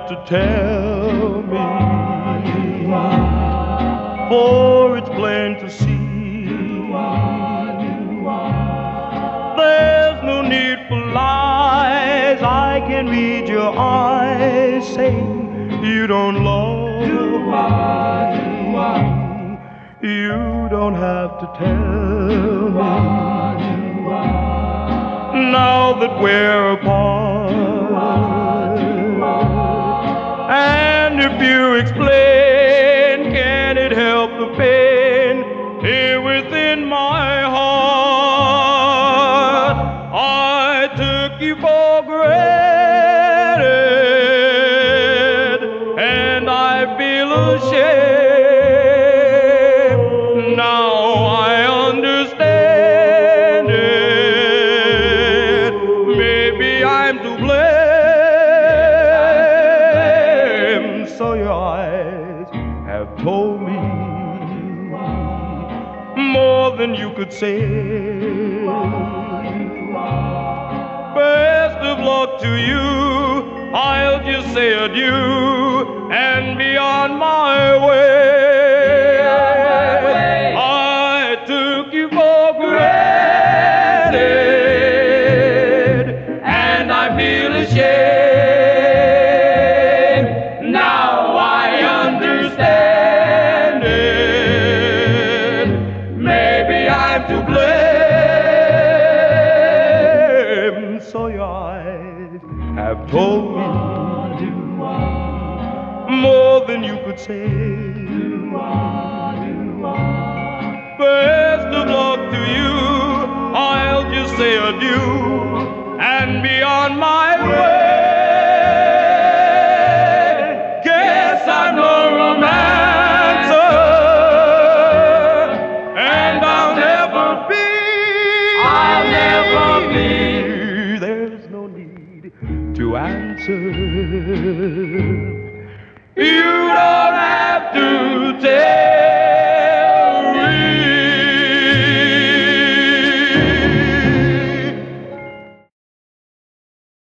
to tell me, for it's plain to see there's no need for lies. I can read your eyes saying you don't love me. You don't have to tell me now that we're apart. And if you explain, can it help the pain here within my heart? I took you for granted, and I feel ashamed. Now I understand it. Maybe I'm to blame. So your eyes have told me more than you could say. Best of luck to you. I'll just say adieu and be on my way. I took you for granted, and I feel ashamed. Now I understand it. Maybe I'm to blame. So your eyes have told me more than you could say. Best of luck to you. I'll just say adieu and be on my way.